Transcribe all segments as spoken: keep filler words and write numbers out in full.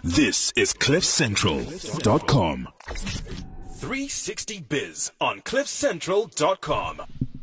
This is cliff central dot com. three sixty Biz on cliff central dot com.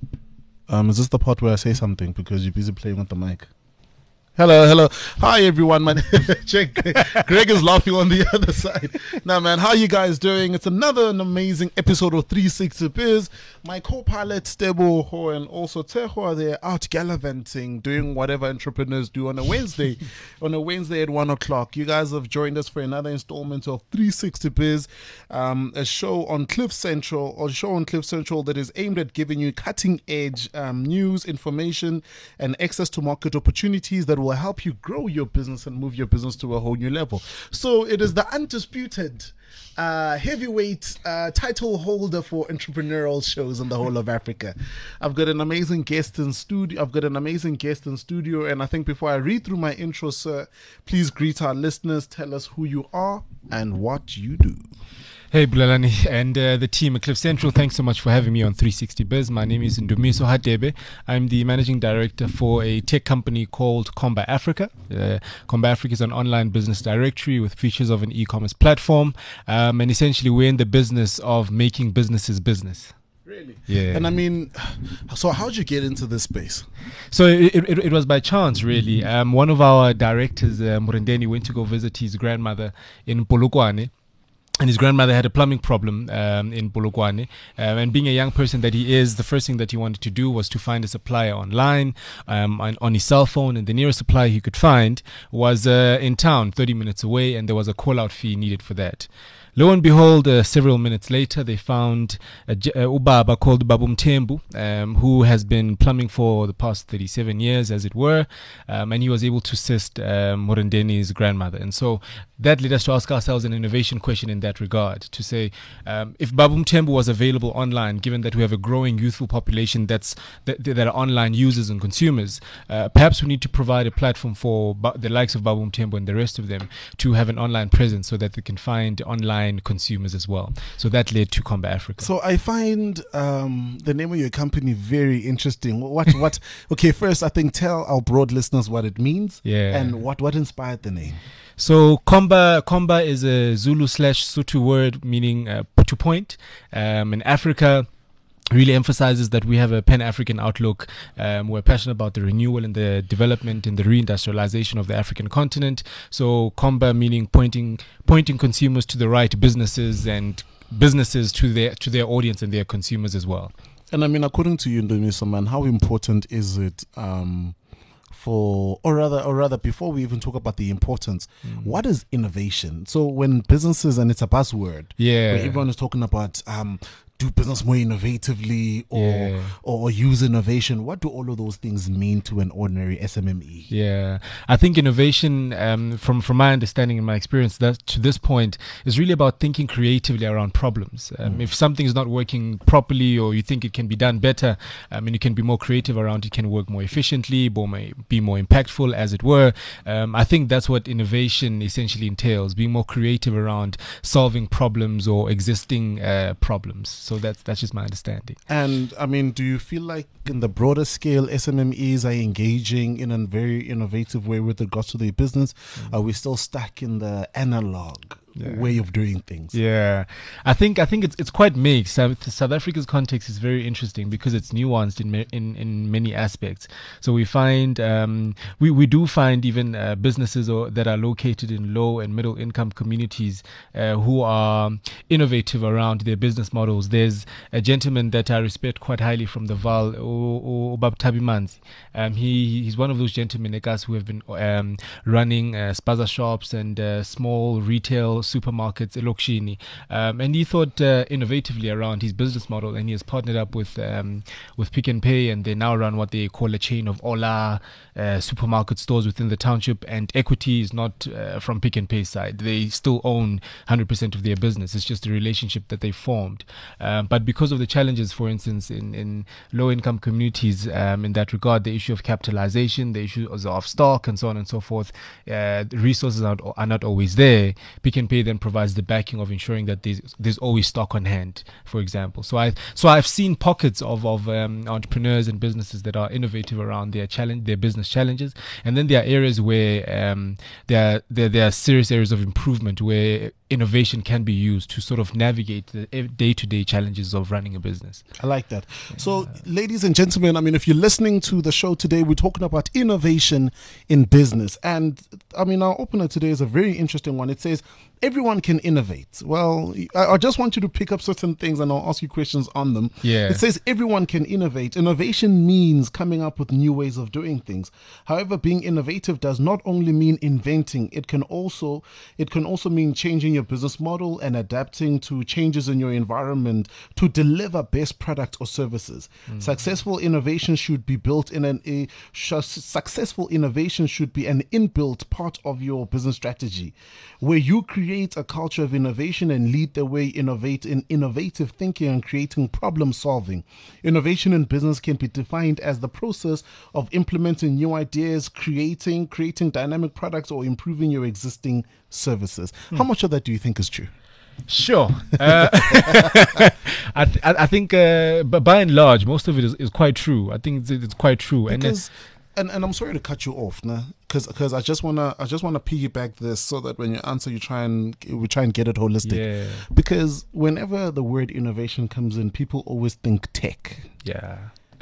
Um, is this the part where I say something because you're busy playing with the mic? Hello, hello. Hi, everyone. My name Greg. Greg is laughing on the other side. Now, man, how you guys doing? It's another an amazing episode of three sixty Biz. My co-pilot, Stebo Ho, and also Teho are there out gallivanting, doing whatever entrepreneurs do on a Wednesday. on a Wednesday at one o'clock. You guys have joined us for another installment of three sixty Biz, um, a show on Cliff Central, or a show on Cliff Central that is aimed at giving you cutting-edge um, news, information, and access to market opportunities that will help you grow your business and move your business to a whole new level. So it is the undisputed uh, heavyweight uh, title holder for entrepreneurial shows in the whole of Africa. I've got an amazing guest in studio. I've got an amazing guest in studio, and I think before I read through my intro, sir, please greet our listeners. Tell us who you are and what you do. Hey Bulalani and uh, the team at Cliff Central, thanks so much for having me on three sixty Biz. My name is Ndumiso Hadebe. I'm the managing director for a tech company called Comba Africa. Uh, Comba Africa is an online business directory with features of an e-commerce platform, um, and essentially we're in the business of making businesses business. Really? Yeah. And I mean, so how'd you get into this space? So it, it, it was by chance, really. Um, one of our directors, uh, Murendeni, went to go visit his grandmother in Polokwane. And his grandmother had a plumbing problem um, in Polokwane. Um, and being a young person that he is, the first thing that he wanted to do was to find a supplier online um, on, on his cell phone. And the nearest supplier he could find was uh, in town, thirty minutes away. And there was a call-out fee needed for that. Lo and behold, uh, several minutes later, they found a, a ubaba called Babu Mtembu, um, who has been plumbing for the past thirty-seven years, as it were, um, and he was able to assist um, Murendeni's grandmother. And so that led us to ask ourselves an innovation question in that regard, to say, um, if Babu Mtembu was available online, given that we have a growing youthful population that's that, that are online users and consumers, uh, perhaps we need to provide a platform for ba- the likes of Babu Mtembu and the rest of them to have an online presence so that they can find online consumers as well. So that led to Comba Africa. So I find um, the name of your company very interesting. What, what, okay, first I think tell our broad listeners what it means, yeah, and what, what inspired the name. So Comba, Comba is a Zulu slash Sotho word meaning uh, to point. Um, in Africa, really emphasizes that we have a pan-African outlook. Um, we're passionate about the renewal and the development and the reindustrialization of the African continent. So Comba meaning pointing pointing consumers to the right businesses and businesses to their to their audience and their consumers as well. And I mean, according to you, Ndumiso, man, how important is it um, for, or rather, or rather, before we even talk about the importance, mm. what is innovation? So when businesses, and it's a buzzword, yeah, where everyone is talking about um, do business more innovatively or yeah. or use innovation. What do all of those things mean to an ordinary S M M E? Yeah, I think innovation, um, from from my understanding and my experience, that to this point is really about thinking creatively around problems. Um, mm. If something is not working properly, or you think it can be done better, I mean, you can be more creative around it. Can work more efficiently, more may, be more impactful, as it were. Um, I think that's what innovation essentially entails: being more creative around solving problems or existing uh, problems. So that's that's just my understanding. And I mean, do you feel like in the broader scale, S M M Es are engaging in a very innovative way with regards to their business? Mm. Are we still stuck in the analog yeah. way of doing things? Yeah, I think I think it's it's quite mixed. South, South Africa's context is very interesting because it's nuanced in ma- in, in many aspects. So we find um, we we do find even uh, businesses or, that are located in low and middle income communities uh, who are innovative around their business models. There's a gentleman that I respect quite highly from the Val, Obab Tabimanzi. Um, he he's one of those gentlemen like us who have been um, running uh, spaza shops and uh, small retail supermarkets, Elokshini, um, and he thought uh, innovatively around his business model, and he has partnered up with um, with Pick n Pay, and they now run what they call a chain of Ola uh, supermarket stores within the township, and equity is not uh, from Pick n Pay's side. They still own one hundred percent of their business. It's just a relationship that they formed. Um, but because of the challenges, for instance, in, in low-income communities, um, in that regard, the issue of capitalization, the issue of stock, and so on and so forth, uh, the resources are, are not always there. Pick n Pay then provides the backing of ensuring that there's there's always stock on hand, for example. So I so I've seen pockets of of um, entrepreneurs and businesses that are innovative around their challenge their business challenges, and then there are areas where um, there are, there there are serious areas of improvement where innovation can be used to sort of navigate the day-to-day challenges of running a business. I like that. So, ladies and gentlemen, I mean, if you're listening to the show today, we're talking about innovation in business. And, I mean, our opener today is a very interesting one. It says, everyone can innovate. Well, I, I just want you to pick up certain things and I'll ask you questions on them. Yeah. It says everyone can innovate. Innovation means coming up with new ways of doing things. However, being innovative does not only mean inventing. It can also it can also mean changing your business model and adapting to changes in your environment to deliver best product or services. Mm. Successful innovation should be built in an a sh- successful innovation should be an inbuilt part of your business strategy, where you create a culture of innovation and lead the way innovate in innovative thinking and creating problem solving. Innovation in business can be defined as the process of implementing new ideas, creating creating dynamic products, or improving your existing services. Hmm. How much of that do you think is true? Sure. Uh, I, th- I think, uh, but by and large, most of it is, is quite true. I think it's, it's quite true. Because, and, and and I'm sorry to cut you off, nah, because because I just wanna I just wanna piggyback this so that when you answer, you try and we try and get it holistic. Yeah. Because whenever the word innovation comes in, people always think tech. Yeah.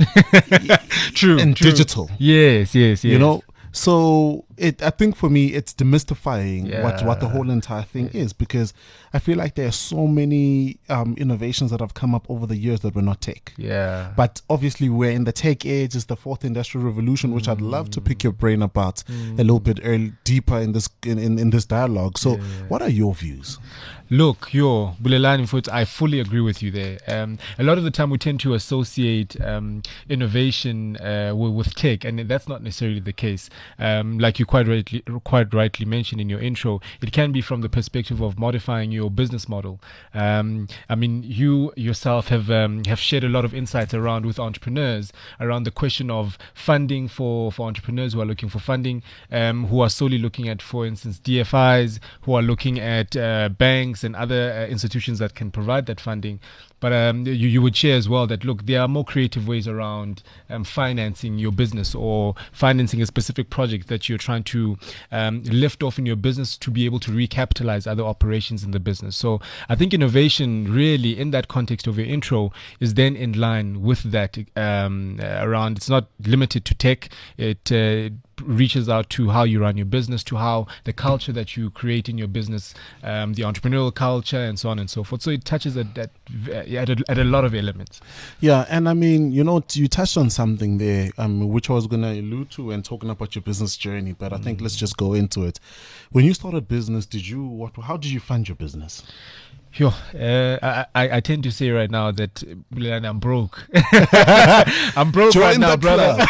True. And true. digital. Yes. Yes. Yes. You know. So it, I think for me, it's demystifying Yeah. what, what the whole entire thing is, because I feel like there are so many um, innovations that have come up over the years that were not tech. Yeah. But obviously, we're in the tech age. It's the fourth industrial revolution, which I'd love to pick your brain about Mm. a little bit early, deeper in this in, in, in this dialogue. So, Yeah. what are your views? Look, yo, Bulelani Foot, I fully agree with you there. Um, a lot of the time we tend to associate um, innovation uh, with, with tech, and that's not necessarily the case. Um, like you quite rightly, quite rightly mentioned in your intro, it can be from the perspective of modifying your business model. Um, I mean, you yourself have um, have shared a lot of insights around with entrepreneurs around the question of funding for, for entrepreneurs who are looking for funding, um, who are solely looking at, for instance, D F Is, who are looking at uh, banks and other uh, institutions that can provide that funding. But um, you, you would share as well that, look, there are more creative ways around um, financing your business or financing a specific project that you're trying to um, lift off in your business to be able to recapitalize other operations in the business. So I think innovation really, in that context of your intro, is then in line with that um, uh, around, it's not limited to tech. It uh, reaches out to how you run your business, to how the culture that you create in your business, um, the entrepreneurial culture, and so on and so forth. So it touches at at, at, a, at a lot of elements. Yeah, and I mean, you know, you touched on something there, um, which I was going to allude to when talking about your business journey, but I think Mm. let's just go into it. When you started business, did you, what, how did you fund your business? Yo, uh, I, I I tend to say right now that uh, I'm broke. I'm broke Join right now, the brother.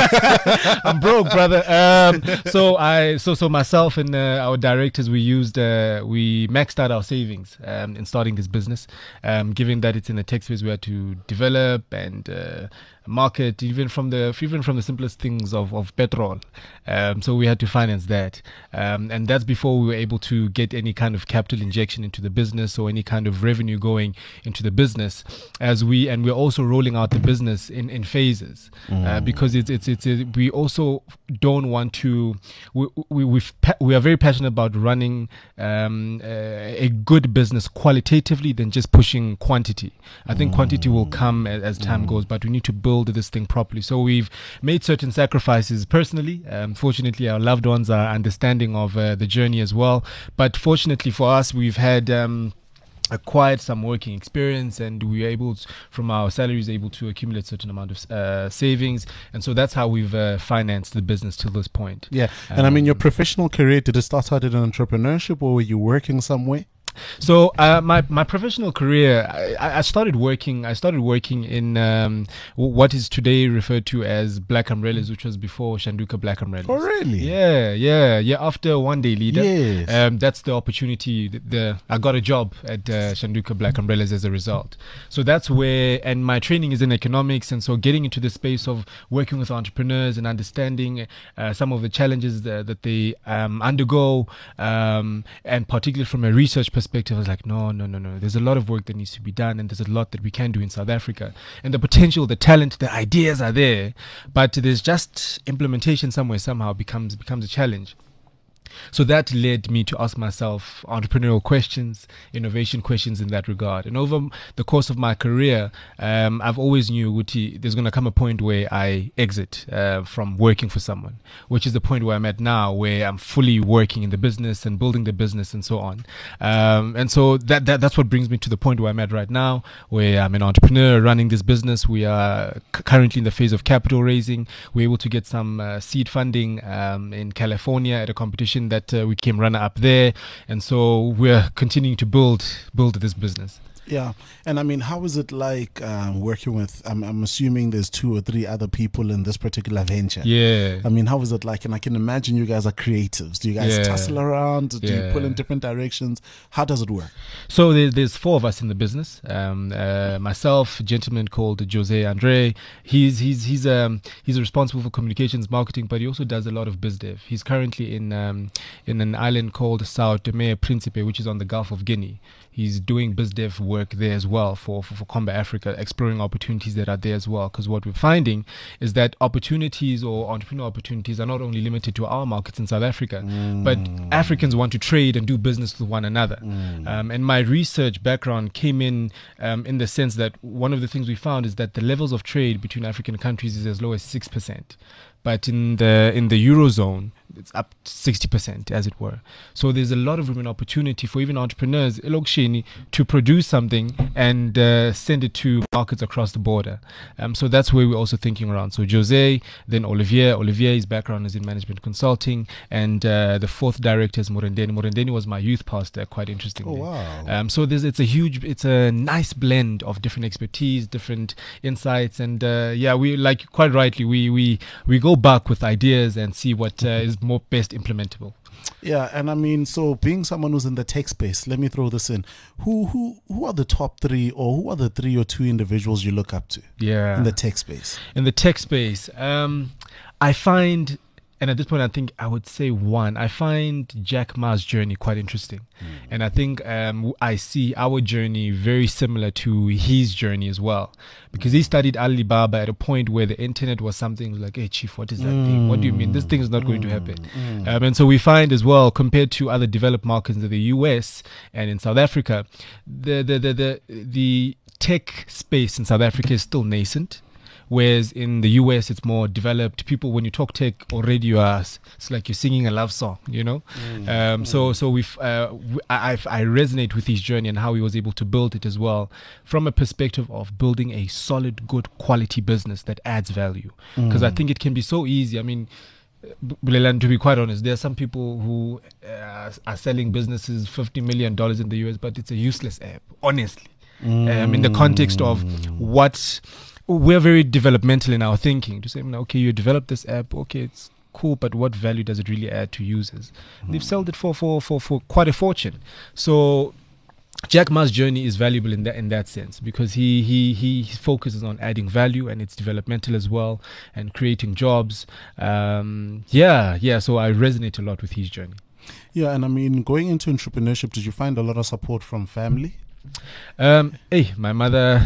I'm broke, brother. Um, so I so so myself and uh, our directors, we used uh, we maxed out our savings um, in starting this business. Um, given that it's in the tech space, we had to develop and uh, market, even from the even from the simplest things of of petrol. Um, so we had to finance that, um, and that's before we were able to get any kind of capital injection into the business or any kind of revenue going into the business. As we and we're also rolling out the business in in phases, mm. uh, because it's it's it's a, we also don't want to we we we've, we are very passionate about running um, a, a good business qualitatively than just pushing quantity. I think mm. quantity will come as, as time mm. goes, but we need to build this thing properly. So we've made certain sacrifices personally. Um, fortunately, our loved ones are understanding of uh, the journey as well. But fortunately for us, we've had um, acquired some working experience, and we were able to, from our salaries, able to accumulate certain amount of uh, savings, and so that's how we've uh, financed the business till this point. Yeah, and um, I mean, your professional career, did it start out in entrepreneurship, or were you working somewhere? So uh, my my professional career, I, I started working. I started working in um, w- what is today referred to as Black Umbrellas, which was before Shanduka Black Umbrellas. Oh, really? Yeah, yeah, yeah. After One Day Leader, Yes. um, that's the opportunity. The, the I got a job at uh, Shanduka Black Umbrellas as a result. So that's where, and my training is in economics, and so getting into the space of working with entrepreneurs and understanding uh, some of the challenges that, that they um, undergo, um, and particularly from a research perspective. perspective, I was like, no, no, no, no. There's a lot of work that needs to be done, and there's a lot that we can do in South Africa. And the potential, the talent, the ideas are there, but there's just implementation somewhere somehow becomes becomes a challenge. So that led me to ask myself entrepreneurial questions, innovation questions in that regard. And over the course of my career, um, I've always knew Wuti, there's going to come a point where I exit uh, from working for someone, which is the point where I'm at now, where I'm fully working in the business and building the business and so on. Um, and so that, that that's what brings me to the point where I'm at right now, where I'm an entrepreneur running this business. We are c- currently in the phase of capital raising. We're able to get some uh, seed funding um, in California at a competition that uh, we came runner up there, and so we're continuing to build build this business. Yeah, and I mean, how is it like um, working with? I'm, I'm assuming there's two or three other people in this particular venture. Yeah. I mean, how is it like? And I can imagine you guys are creatives. Do you guys Yeah. tussle around? Do Yeah. you pull in different directions? How does it work? So there's, there's four of us in the business. Um, uh, myself, a gentleman called Jose Andre. He's he's he's um he's responsible for communications, marketing, but he also does a lot of biz dev. He's currently in um in an island called Sao Tome and Principe, which is on the Gulf of Guinea. He's doing biz dev work there as well for, for, for Combat Africa, exploring opportunities that are there as well. Because what we're finding is that opportunities or entrepreneurial opportunities are not only limited to our markets in South Africa, mm. but Africans want to trade and do business with one another. Mm. Um, and my research background came in um, in the sense that one of the things we found is that the levels of trade between African countries is as low as six percent. But in the in the Eurozone, it's up sixty percent, as it were. So there's a lot of room and opportunity for even entrepreneurs elokishini, to produce something and uh, send it to markets across the border. Um, so that's where we're also thinking around. So Jose, then Olivier. Olivier's background is in management consulting, and uh, the fourth director is Morendeni. Morendeni was my youth pastor, quite interestingly. Oh, wow. Um, so there's it's a huge, it's a nice blend of different expertise, different insights, and uh, yeah, we like quite rightly we we we go back with ideas and see what uh, is more best implementable. Yeah, and I mean, so being someone who's in the tech space, let me throw this in. Who who who are the top three, or who are the three or two individuals you look up to? Yeah, in the tech space. In the tech space, um, I find, and at this point, I think I would say one. I find Jack Ma's journey quite interesting, mm. and I think um, I see our journey very similar to his journey as well, because he studied Alibaba at a point where the internet was something like, "Hey, chief, what is that mm. thing? What do you mean? This thing is not mm. going to happen." Mm. Um, and so we find as well, compared to other developed markets in the U S and in South Africa, the the the the, the tech space in South Africa is still nascent. Whereas in the U S, it's more developed. People, when you talk tech, already you are, it's like you're singing a love song, you know. Mm. Um, so, so we've, uh, w- I, I resonate with his journey and how he was able to build it as well, from a perspective of building a solid, good quality business that adds value. Because mm. I think it can be so easy. I mean, Bulelan, to be quite honest, there are some people who uh, are selling businesses fifty million dollars in the U S, but it's a useless app, honestly. Mm. Um, in the context of what. We're very developmental in our thinking to say, okay, you develop this app, okay, it's cool, but what value does it really add to users? Mm. They've sold it for, for, for, for quite a fortune. So Jack Ma's journey is valuable in that in that sense, because he, he, he focuses on adding value, and it's developmental as well, and creating jobs. Um, yeah, yeah, so I resonate a lot with his journey. Yeah, and I mean, going into entrepreneurship, did you find a lot of support from family? Um, hey, my mother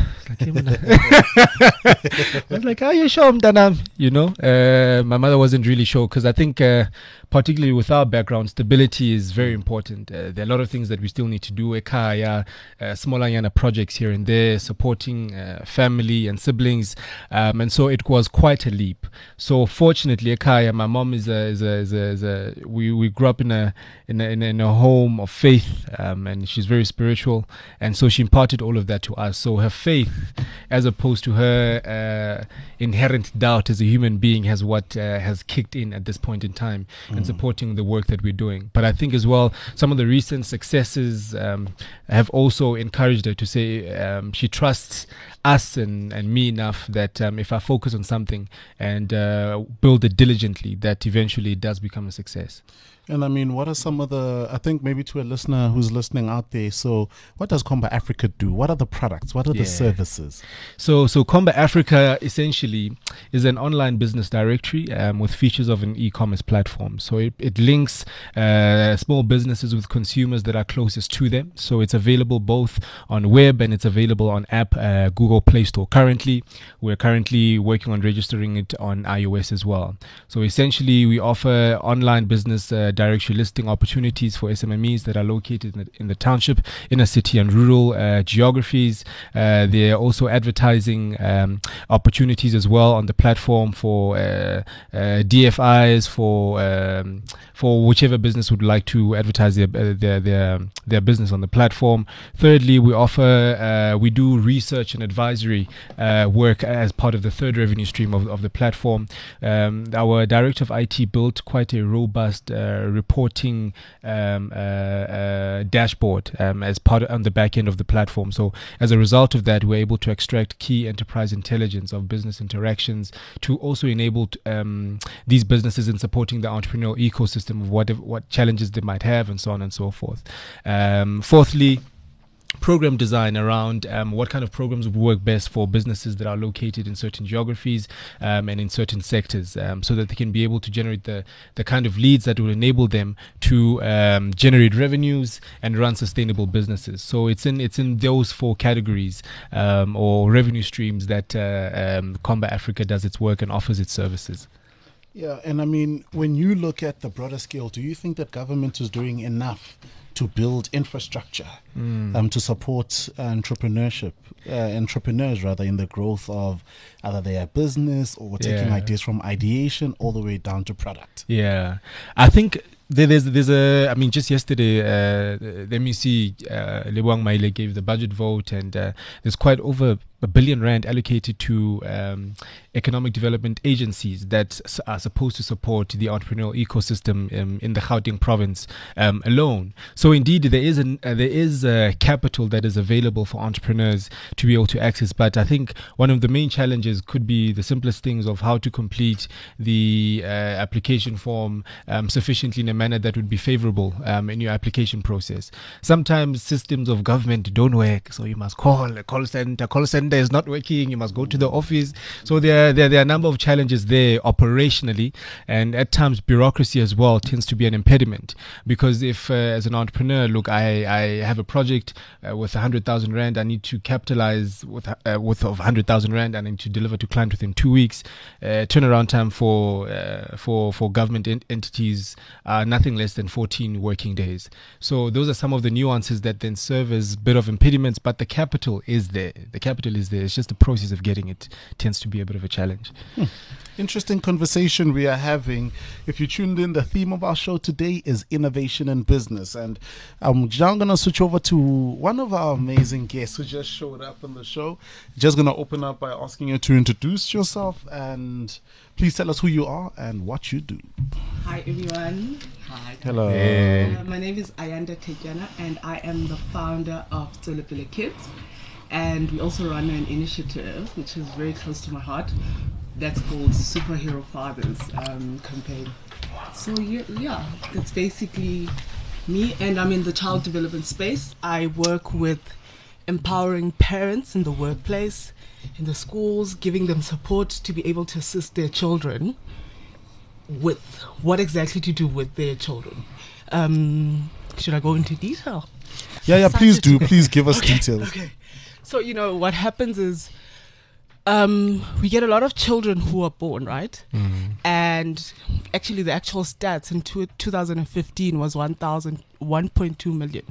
was like, "Are you sure, Mtanam?" You know, uh, my mother wasn't really sure, because I think, uh, particularly with our background, stability is very important. Uh, there are a lot of things that we still need to do. Ekaya, uh, smaller yana projects here and there, supporting uh, family and siblings, um, and so it was quite a leap. So fortunately, Ekaya, my mom is a, is a, is a, is a we we grew up in a in a, in a, in a home of faith, um, and she's very spiritual. and so she imparted all of that to us. So her faith, as opposed to her uh, inherent doubt as a human being, has what uh, has kicked in at this point in time mm. and supporting the work that we're doing. But I think as well, some of the recent successes um, have also encouraged her to say um, she trusts us and, and me enough that um, if I focus on something and uh, build it diligently, that eventually it does become a success. And I mean, what are some of the, I think maybe to a listener who's listening out there, so what does Comba Africa do? What are the products? What are yeah. the services? So so Comba Africa essentially is an online business directory um, with features of an e-commerce platform. So it, it links uh, small businesses with consumers that are closest to them. So it's available both on web and it's available on app, uh, Google Play Store. Currently, we're currently working on registering it on iOS as well. So essentially, we offer online business uh, directory listing opportunities for S M M Es that are located in the, in the township, inner city and rural uh, geographies. Uh, there are also advertising um, opportunities as well on the platform for uh, uh, D F Is, for um, for whichever business would like to advertise their uh, their, their their business on the platform. Thirdly, we offer uh, we do research and advisory uh, work as part of the third revenue stream of, of the platform. Um, our director of I T built quite a robust uh, reporting um, uh, uh, dashboard um, as part of, on the back end of the platform. So as a result of that, we're able to extract key enterprise intelligence of business interactions to also enable t- um, these businesses in supporting the entrepreneurial ecosystem of what what challenges they might have and so on and so forth. Um, fourthly, program design around um, what kind of programs would work best for businesses that are located in certain geographies um, and in certain sectors, um, so that they can be able to generate the, the kind of leads that will enable them to um, generate revenues and run sustainable businesses. So it's in it's in those four categories um, or revenue streams that uh, um, Comba Africa does its work and offers its services. Yeah, and I mean, when you look at the broader scale, do you think that government is doing enough to build infrastructure mm. um, to support uh, entrepreneurship, uh, entrepreneurs rather, in the growth of either their business or taking yeah. ideas from ideation all the way down to product? Yeah, I think there, there's there's a. I mean, just yesterday, uh, the M E C, uh, Leboang Maile gave the budget vote, and uh, there's quite over a billion rand allocated to um, economic development agencies that s- are supposed to support the entrepreneurial ecosystem um, in the Gauteng province um, alone. So indeed, there is an, uh, there is uh, capital that is available for entrepreneurs to be able to access. But I think one of the main challenges could be the simplest things of how to complete the uh, application form um, sufficiently in a manner that would be favorable um, in your application process. Sometimes systems of government don't work, so you must call a call center. Call center is not working. You must go to the office. So there, there, there are a number of challenges there operationally, and at times bureaucracy as well tends to be an impediment. Because if, uh, as an entrepreneur, look, I, I have a project uh, with a hundred thousand rand, I need to capitalize with uh, with of hundred thousand rand, I need to deliver to client within two weeks. Uh, turnaround time for uh, for for government en- entities are nothing less than fourteen working days. So those are some of the nuances that then serve as a bit of impediments. But the capital is there. The capital is there. It's just the process of getting it tends to be a bit of a challenge. Hmm. Interesting conversation we are having. If you tuned in, the theme of our show today is innovation in business. And I'm now going to switch over to one of our amazing guests who just showed up on the show. Just going to open up by asking you to introduce yourself and please tell us who you are and what you do. Hi, everyone. Hi. Hello. Hey. Uh, my name is Ayanda Tejana, and I am the founder of Tsolopele Kids. And we also run an initiative which is very close to my heart. That's called Superhero Fathers um, campaign. So yeah, yeah, that's basically me, and I'm in the child development space. I work with empowering parents in the workplace, in the schools, giving them support to be able to assist their children with what exactly to do with their children. Um, should I go into detail? Yeah, yeah, please do. Okay. Please give us okay, details. Okay. So, you know, what happens is um, we get a lot of children who are born, right? Mm. And actually the actual stats in two, two thousand fifteen was one thousand, one point two million.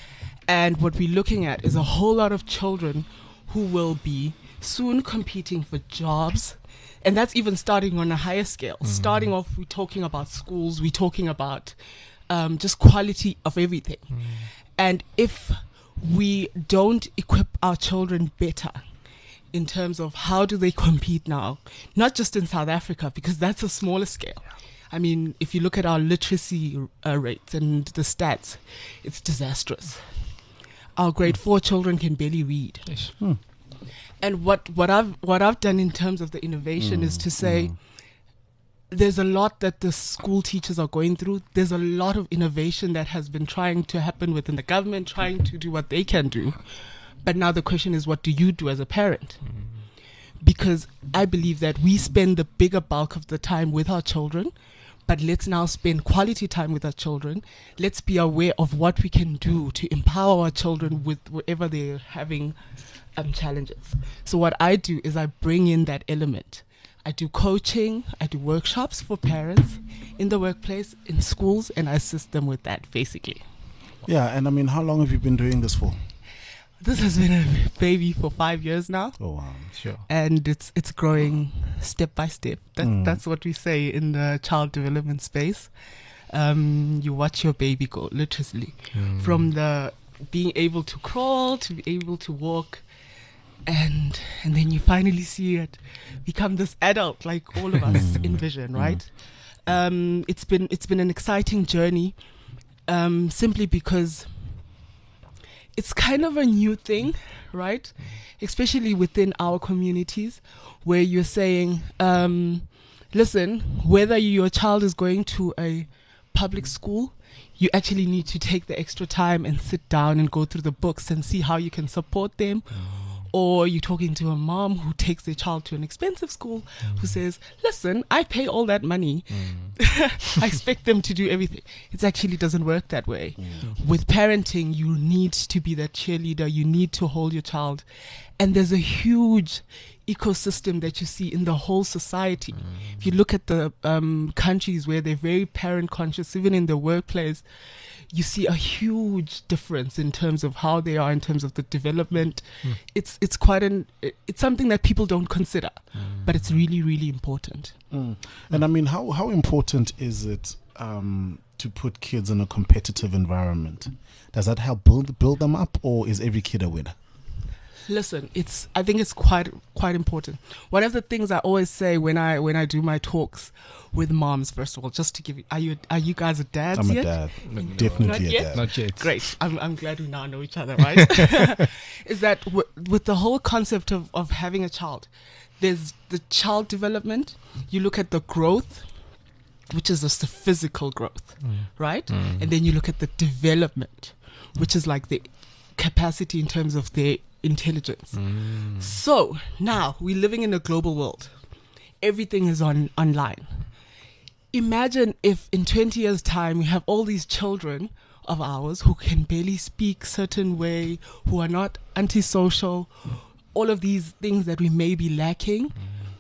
And what we're looking at is a whole lot of children who will be soon competing for jobs. And that's even starting on a higher scale. Mm. Starting off, we're talking about schools, we're talking about um, just quality of everything. Mm. And if we don't equip our children better in terms of how do they compete now, not just in South Africa, because that's a smaller scale. I mean, if you look at our literacy uh, rates and the stats, it's disastrous. Our grade four children can barely read. Yes. Hmm. And what, what I've what I've done in terms of the innovation is to say there's a lot that the school teachers are going through. There's a lot of innovation that has been trying to happen within the government, trying to do what they can do. But now the question is, what do you do as a parent? Because I believe that we spend the bigger bulk of the time with our children, but let's now spend quality time with our children. Let's be aware of what we can do to empower our children with whatever they're having um, challenges. So what I do is I bring in that element. I do coaching, I do workshops for parents in the workplace, in schools, and I assist them with that, basically. Yeah, and I mean, how long have you been doing this for? This has been a baby for five years now. Oh, wow. Sure. And it's it's growing step by step. That's, Mm. that's what we say in the child development space. Um, you watch your baby go, literally. From the being able to crawl to be able to walk. And and then you finally see it become this adult, like all of us envision, right? Um, it's been it's been an exciting journey, um, simply because it's kind of a new thing, right? Especially within our communities, where you're saying, um, listen, whether your child is going to a public school, you actually need to take the extra time and sit down and go through the books and see how you can support them. Or you're talking to a mom who takes their child to an expensive school who says, listen, I pay all that money. I expect them to do everything. It actually doesn't work that way. With parenting, you need to be that cheerleader. You need to hold your child. And there's a huge ecosystem that you see in the whole society. If you look at the um, countries where they're very parent conscious, even in the workplace, you see a huge difference in terms of how they are in terms of the development. Mm. It's it's quite an it's something that people don't consider, mm. but it's really really important. Mm. And I mean, how how important is it um, to put kids in a competitive environment? Does that help build build them up, or is every kid a winner? Listen, it's I think it's quite quite important. One of the things I always say when I when I do my talks with moms, first of all, just to give you, are you are you guys a dads I'm yet? a dad, No. definitely Not a yet? dad. Not yet. Great. I'm I'm glad we now know each other, right? Is that w- with the whole concept of, of having a child, there's the child development. You look at the growth, which is just the physical growth, Mm. right? Mm. And then you look at the development, which is like the capacity in terms of their intelligence. Mm. So now we're living in a global world. Everything is on online. Imagine if in twenty years' time we have all these children of ours who can barely speak certain way, who are not antisocial, all of these things that we may be lacking,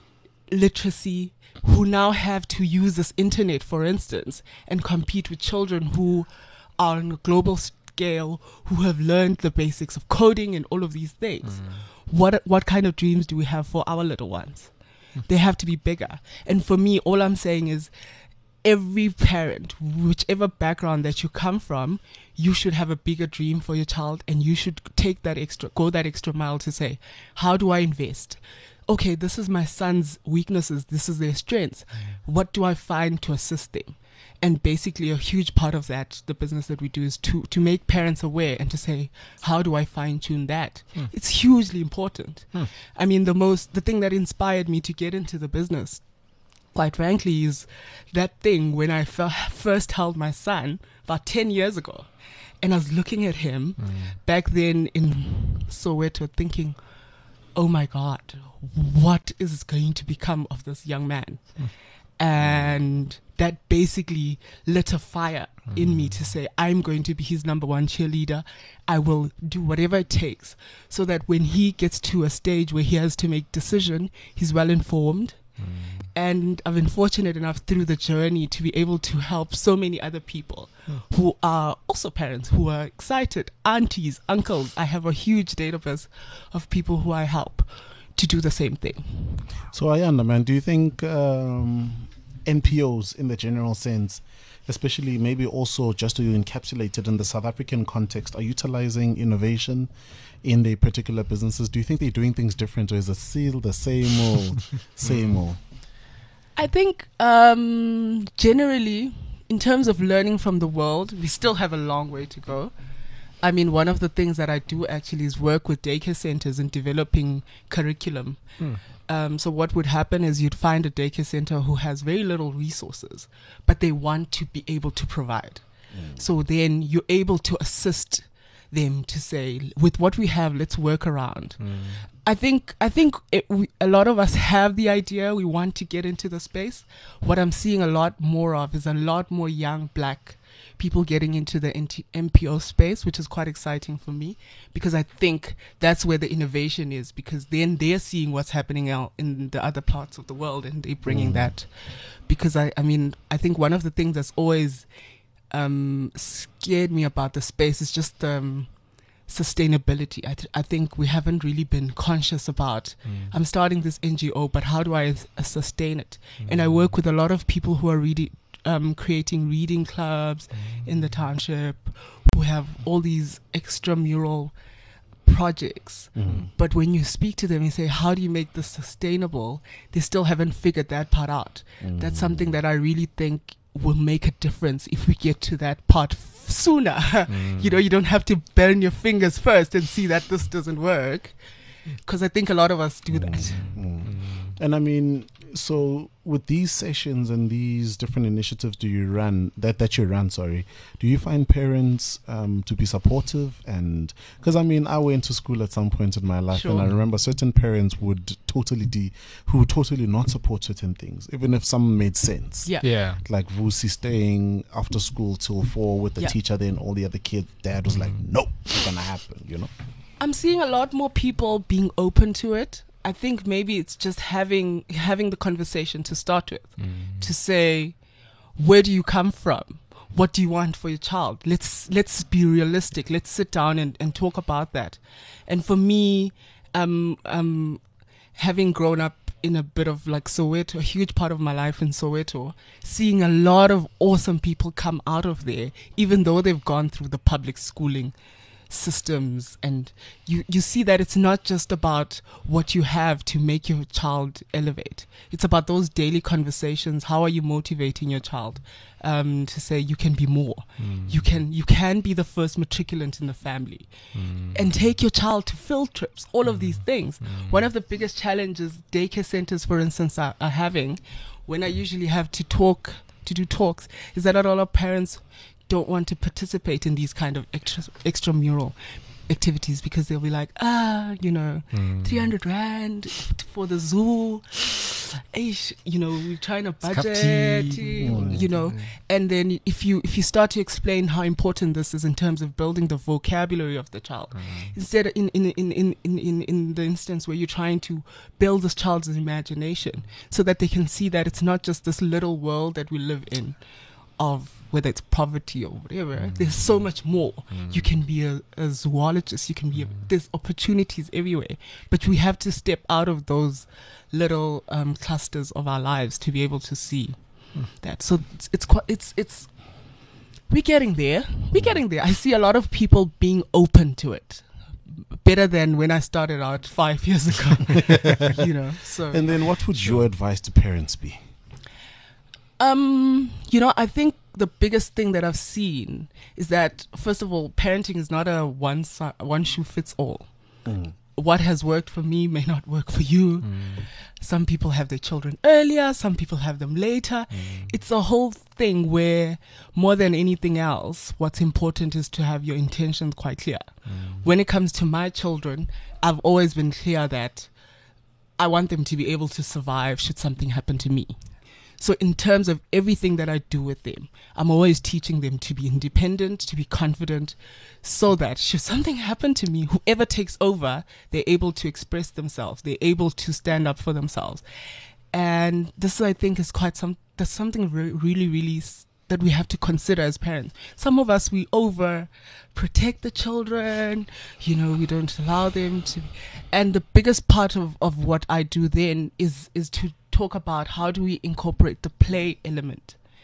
literacy, who now have to use this internet, for instance, and compete with children who are on a global scale, who have learned the basics of coding and all of these things. What what kind of dreams do we have for our little ones? They have to be bigger. And for me, all I'm saying is every parent, whichever background that you come from, you should have a bigger dream for your child, and you should take that extra, go that extra mile to say, how do I invest? Okay, this is my son's weaknesses. This is their strengths. What do I find to assist them? And basically a huge part of that, the business that we do, is to, to make parents aware and to say, how do I fine tune that? Mm. It's hugely important. Mm. I mean, the most, the thing that inspired me to get into the business, quite frankly, is that thing when I f- first held my son about ten years ago. And I was looking at him mm. back then in Soweto thinking, oh my God, what is going to become of this young man? Mm. And that basically lit a fire mm. in me to say, I'm going to be his number one cheerleader. I will do whatever it takes so that when he gets to a stage where he has to make decision, he's well informed. Mm. And I've been fortunate enough through the journey to be able to help so many other people mm. who are also parents, who are excited, aunties, uncles. I have a huge database of people who I help to do the same thing. So Ayanda, man, do you think um, N P Os in the general sense especially maybe also just to encapsulate it in the South African context, are utilizing innovation in their particular businesses? Do you think they're doing things different, or is it still the same old, same old? I think um, generally, in terms of learning from the world, we still have a long way to go. I mean, one of the things that I do actually is work with daycare centers in developing curriculum. Mm. Um, so what would happen is you'd find a daycare center who has very little resources, but they want to be able to provide. Mm. So then you're able to assist them to say, with what we have, let's work around. Mm. I think I think it, we, a lot of us have the idea we want to get into the space. What I'm seeing a lot more of is a lot more young black people getting into the M P O space, which is quite exciting for me, because I think that's where the innovation is, because then they're seeing what's happening out in the other parts of the world and they're bringing mm. that. Because I, I mean, I think one of the things that's always um, scared me about the space is just um, sustainability. I, th- I think we haven't really been conscious about, mm. I'm starting this N G O, but how do I uh, sustain it? Mm. And I work with a lot of people who are really Um, creating reading clubs mm. in the township, who have all these extramural projects. Mm. But when you speak to them and say, how do you make this sustainable? They still haven't figured that part out. Mm. That's something that I really think will make a difference if we get to that part f- sooner. Mm. You know, you don't have to burn your fingers first and see that this doesn't work. Because I think a lot of us do that. Mm. Mm. And I mean, so with these sessions and these different initiatives do you run that that you run sorry do you find parents um to be supportive? And because I mean, I went to school at some point in my life, sure. and I remember certain parents would totally de who would totally not support certain things, even if some made sense. Yeah, yeah. Like Vusi staying after school till four with the yeah. teacher, then all the other kids. Dad was mm. like, nope, it's gonna happen. You know, I'm seeing a lot more people being open to it. I think maybe it's just having having the conversation to start with, mm. to say, where do you come from? What do you want for your child? Let's let's be realistic. Let's sit down and, and talk about that. And for me, um, um, having grown up in a bit of like Soweto, a huge part of my life in Soweto, seeing a lot of awesome people come out of there, even though they've gone through the public schooling systems, and you you see that it's not just about what you have to make your child elevate. It's about those daily conversations. How are you motivating your child um, to say you can be more? Mm. You can you can be the first matriculant in the family, mm. and take your child to field trips. All mm. of these things. Mm. One of the biggest challenges daycare centers, for instance, are, are having when I usually have to talk to do talks is that a lot of parents don't want to participate in these kind of extra extramural activities because they'll be like, ah, you know, mm. three hundred rand for the zoo. Eish, you know, we're trying to budget, mm. you know, and then if you if you start to explain how important this is in terms of building the vocabulary of the child, mm. instead of in in, in, in, in in the instance where you're trying to build this child's imagination so that they can see that it's not just this little world that we live in of whether it's poverty or whatever, mm. there's so much more. Mm. You can be a, a zoologist, you can be, a, there's opportunities everywhere, but we have to step out of those little um, clusters of our lives to be able to see mm. that. So it's, it's quite, it's, it's, we're getting there, we're getting there. I see a lot of people being open to it. Better than when I started out five years ago, you know, so. And then what would your advice to parents be? Um, you know, I think the biggest thing that I've seen is that, first of all, parenting is not a one si- one shoe fits all. Mm. What has worked for me may not work for you. Mm. Some people have their children earlier, some people have them later. Mm. It's a whole thing where, more than anything else, what's important is to have your intentions quite clear. Mm. When it comes to my children, I've always been clear that I want them to be able to survive should something happen to me. So in terms of everything that I do with them, I'm always teaching them to be independent, to be confident, so that should something happen to me, whoever takes over, they're able to express themselves. They're able to stand up for themselves. And this, I think, is quite some, that's something re- really, really s- that we have to consider as parents. Some of us, we over protect the children, you know, we don't allow them to. And the biggest part of, of what I do then is, is to talk about how do we incorporate the play element.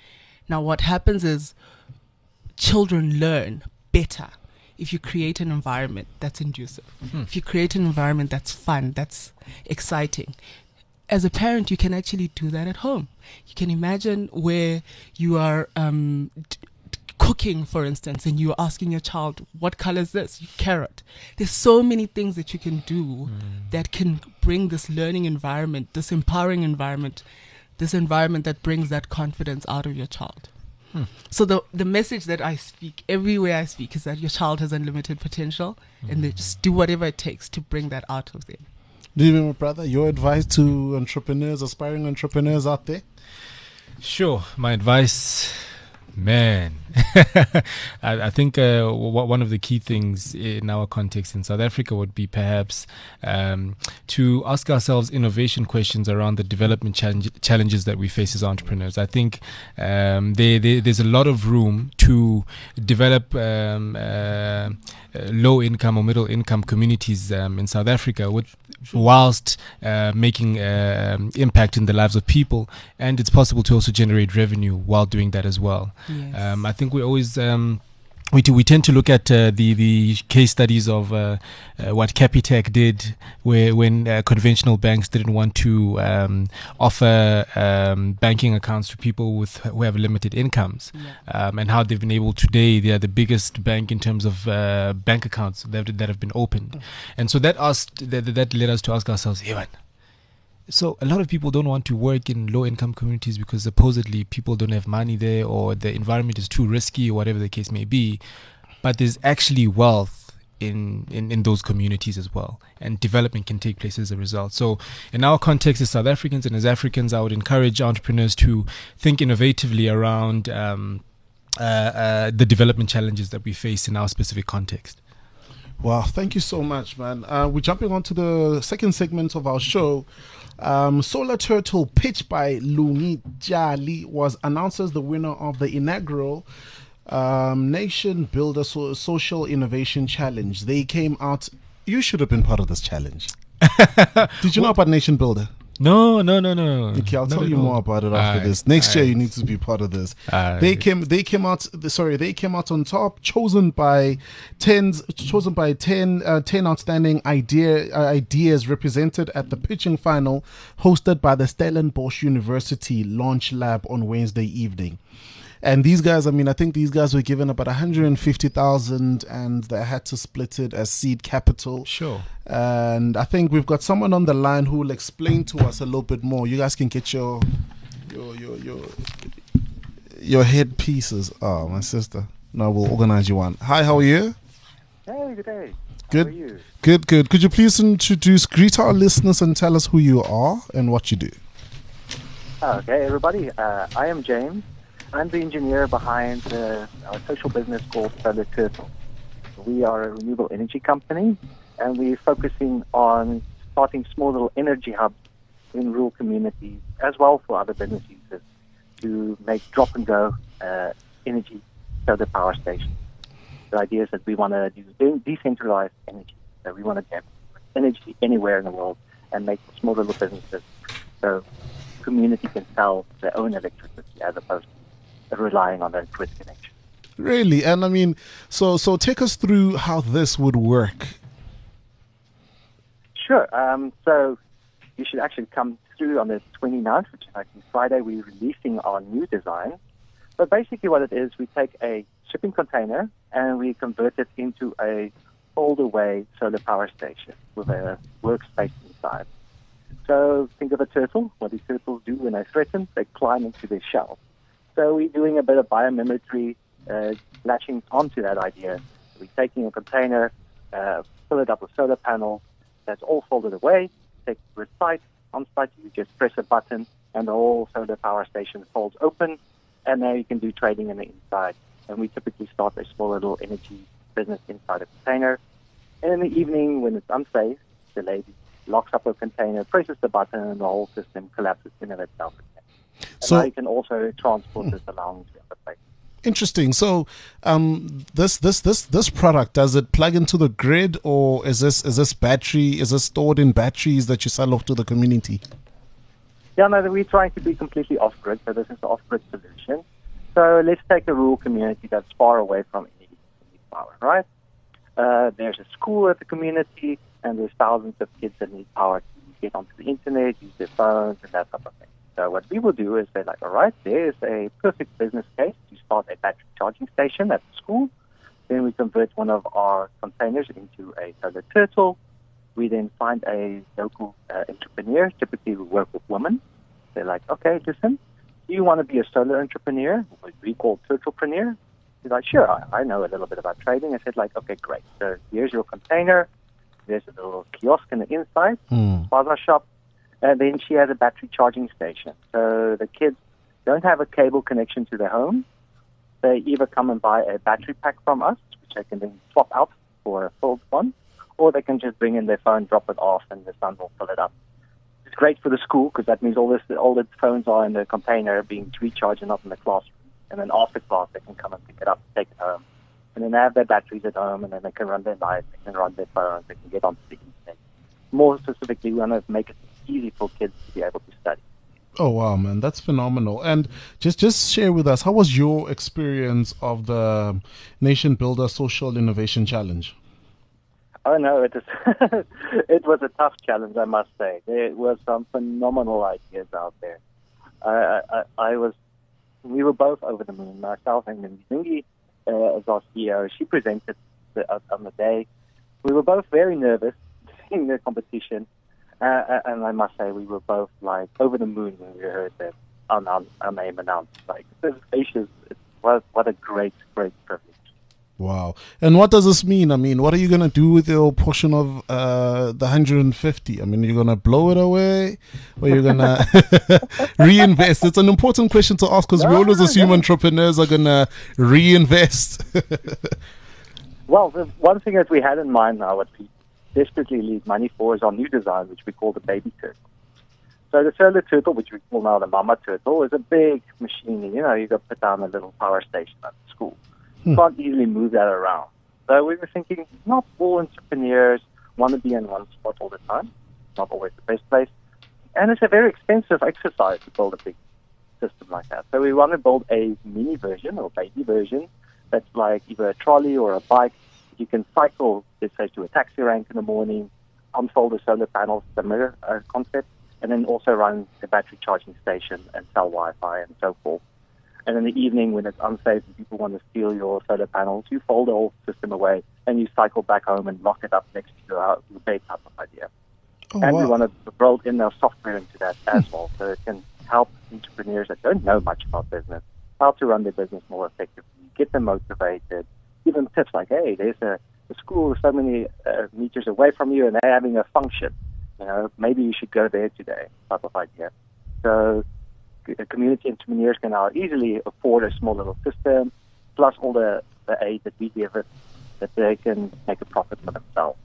Now, what happens is children learn better if you create an environment that's conducive, Hmm. if you create an environment that's fun, that's exciting. As a parent, you can actually do that at home. You can imagine where you are um, d- d- cooking, for instance, and you're asking your child, what color is this? Carrot. There's so many things that you can do that can bring this learning environment, this empowering environment, this environment that brings that confidence out of your child. So the the message that I speak everywhere I speak is that your child has unlimited potential, and they just do whatever it takes to bring that out of them. Do you remember, brother, your advice to entrepreneurs, aspiring entrepreneurs out there? Sure. My advice, man. I, I think uh, w- one of the key things in our context in South Africa would be perhaps um, to ask ourselves innovation questions around the development challenge- challenges that we face as entrepreneurs. I think um, there, there, there's a lot of room to develop um, uh, uh, low income or middle income communities um, in South Africa with whilst uh, making uh, um, impact in the lives of people, and it's possible to also generate revenue while doing that as well. Yes. Um, I think we always um, we do, we tend to look at uh, the the case studies of uh, uh, what Capitec did, where when uh, conventional banks didn't want to um, offer um, banking accounts to people with who have limited incomes, Yeah. um, and how they've been able today. They are the biggest bank in terms of uh, bank accounts that that have been opened, and so that asked that, that led us to ask ourselves, hey man, so a lot of people don't want to work in low income communities because supposedly people don't have money there, or the environment is too risky, or whatever the case may be. But there's actually wealth in, in, in those communities as well, and development can take place as a result. So in our context as South Africans and as Africans, I would encourage entrepreneurs to think innovatively around um, uh, uh, the development challenges that we face in our specific context. Wow, thank you so much, man. Uh, we're jumping on to the second segment of our show. Um, Solar Turtle, pitched by Lungi Jali, was announced as the winner of the inaugural um, Nation Builder so- Social Innovation Challenge. They came out. You should have been part of this challenge. Did you know about Nation Builder? No, no, no, no. Okay, I'll Not tell at you all. more about it after Aye, this. Next year, aye. you need to be part of this. Aye. They came. They came out. Sorry, they came out on top, chosen by tens, chosen by ten, uh, ten outstanding idea uh, ideas represented at the pitching final, hosted by the Stellenbosch University Launch Lab on Wednesday evening. And these guys, I mean, I think these guys were given about one hundred fifty thousand, and they had to split it as seed capital. Sure. And I think we've got someone on the line who will explain to us a little bit more. You guys can get your your your your your headpieces. Oh, my sister. No, we'll organize you one. Hi, how are you? Hey, good day. Good. How are you? Good, good. Could you please introduce, greet our listeners and tell us who you are and what you do? Okay, everybody. Uh, I am James. I'm the engineer behind uh, our social business called Solar Turtle. We are a renewable energy company, and we're focusing on starting small little energy hubs in rural communities, as well for other business users, to make drop-and-go uh, energy solar power stations. The idea is that we want to do de- decentralized energy. So we want to get energy anywhere in the world and make small little businesses so community can sell their own electricity as opposed to relying on the grid connection. Really? And I mean, so so take us through how this would work. Sure. Um, so you should actually come through on the twenty-ninth, which is actually Friday. We're releasing our new design. But basically what it is, we take a shipping container and we convert it into a fold-away solar power station with a workspace inside. So think of a turtle. What do turtles do when they're threatened? They climb into their shell. So we're doing a bit of biomimicry, uh, latching onto that idea. We're taking a container, uh, fill it up with solar panels, that's all folded away, take it to a site. On site, you just press a button, and the whole solar power station folds open, and now you can do trading in the inside. And we typically start a small little energy business inside a container. And in the evening, when it's unsafe, the lady locks up a container, presses the button, and the whole system collapses in of itself again. And So- now you can also transport this along to other places. Interesting. So, um, this this this this product, does it plug into the grid, or is this is this battery? Is this stored in batteries that you sell off to the community? Yeah, no, we're trying to be completely off-grid, so this is an off-grid solution. So let's take a rural community that's far away from any, any power, right? Uh, there's a school at the community, and there's thousands of kids that need power to get onto the internet, use their phones, and that type of thing. So what we will do is say, like, all right, there's a perfect business case to start a battery charging station at the school. Then we convert one of our containers into a solar turtle. We then find a local uh, entrepreneur, typically we work with women. They're like, okay, listen, do you want to be a solar entrepreneur, what we call turtlepreneur? He's like, sure, I, I know a little bit about trading. I said, like, okay, great. So here's your container. There's a little kiosk in the inside, Mm. plaza shop. And then she has a battery charging station. So the kids don't have a cable connection to their home. They either come and buy a battery pack from us, which they can then swap out for a filled one, or they can just bring in their phone, drop it off, and the son will fill it up. It's great for the school because that means all this, all the phones are in the container being recharged and not in the classroom. And then after class, they can come and pick it up, take it home. And then they have their batteries at home, and then they can run their lights, they can run their phones, they can get onto the internet. More specifically, we want to make it easy for kids to be able to study. Oh wow, man, that's phenomenal! And just just share with us, how was your experience of the Nation Builder Social Innovation Challenge? Oh no, it is it was a tough challenge, I must say. There were some phenomenal ideas out there. I, I, I was, we were both over the moon. Myself and Zingi, uh, as our C E O, she presented the, uh, on the day. We were both very nervous seeing the competition. Uh, and I must say, we were both like over the moon when we heard that our, our, our name announced. Like, this is what, what a great, great privilege. Wow! And what does this mean? I mean, what are you gonna do with your portion of uh, the one hundred fifty? I mean, you're gonna blow it away, or you're gonna reinvest? It's an important question to ask because we No, always assume no. entrepreneurs are gonna reinvest. Well, the one thing that we had in mind now, what we desperately need money for, is our new design, which we call the baby turtle. So the solar turtle, which we call now the mama turtle, is a big machine. You know, you got to put down a little power station at the school. You can't easily move that around. So we were thinking, not all entrepreneurs want to be in one spot all the time. Not always the best place. And it's a very expensive exercise to build a big system like that. So we want to build a mini version or baby version that's like either a trolley or a bike. You can cycle, let's say, to a taxi rank in the morning, unfold the solar panels, similar uh, concept, and then also run the battery charging station and sell Wi-Fi and so forth. And in the evening, when it's unsafe and people want to steal your solar panels, you fold the whole system away and you cycle back home and lock it up next to your, uh, your bed type of idea. Oh, and we wow. want to build in our software into that as well, so it can help entrepreneurs that don't know much about business, how to run their business more effectively, get them motivated, give them tips like, hey, there's a, a school so many uh, meters away from you and they're having a function. You know, maybe you should go there today, type of idea. So c- community entrepreneurs can now easily afford a small little system, plus all the, the aid that we give it, that they can make a profit for themselves.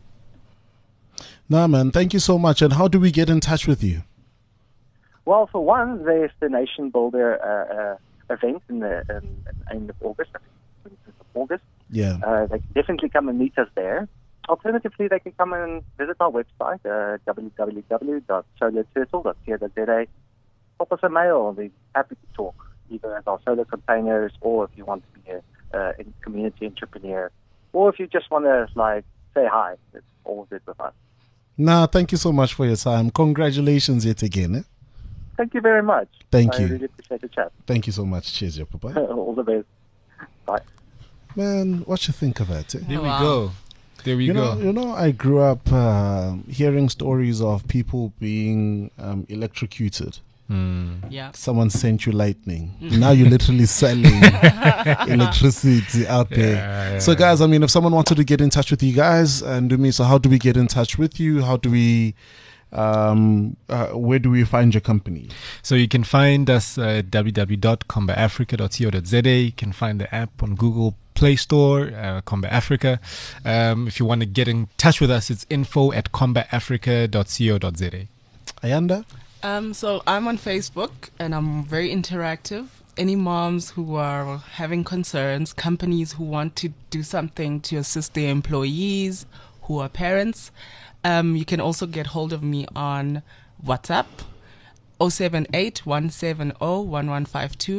Nah, man, thank you so much. And how do we get in touch with you? Well, for one, there's the Nation Builder uh, uh, event in the in, in end of August, I think, twenty-fifth of August. Yeah. Uh, they can definitely come and meet us there. Alternatively, they can come and visit our website, uh, w w w dot solar turtle dot co dot z a. Pop us a mail. We're happy to talk, either as our solar containers, or if you want to be a, a community entrepreneur, or if you just want to like say hi. It's all good with us. Nah, thank you so much for your time. Congratulations yet again. Eh? Thank you very much. Thank I you. really appreciate the chat. Thank you so much. Cheers, yeah, Papa. All the best. Bye. Man, what you think of that? Eh? There we Wow. go. There we You go. know, you know, I grew up uh, hearing stories of people being um, electrocuted. Yeah. Someone sent you lightning. Now you're literally selling electricity out there. Yeah, yeah, so, guys, I mean, if someone wanted to get in touch with you guys and do me, so how do we get in touch with you? How do we, um, uh, where do we find your company? So you can find us at w w w dot combat africa dot co dot z a. You can find the app on Google Play Store, uh, Combat Africa. Um, if you want to get in touch with us, it's info at combat africa dot co dot z a. Ayanda? Um, so I'm on Facebook and I'm very interactive. Any moms who are having concerns, companies who want to do something to assist their employees who are parents, um, you can also get hold of me on WhatsApp, zero seven eight, one seven zero, one one five two.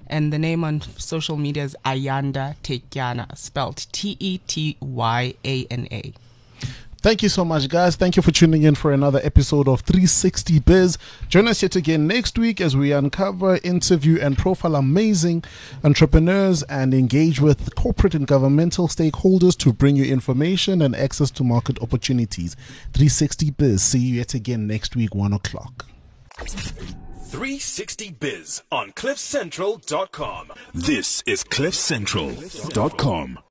And the name on social media is Ayanda Tetyana, spelled T E T Y A N A. Thank you so much, guys. Thank you for tuning in for another episode of three sixty Biz. Join us yet again next week as we uncover, interview, and profile amazing entrepreneurs and engage with corporate and governmental stakeholders to bring you information and access to market opportunities. three sixty Biz. See you yet again next week, one o'clock. three sixty Biz on cliff central dot com. This is cliff central dot com.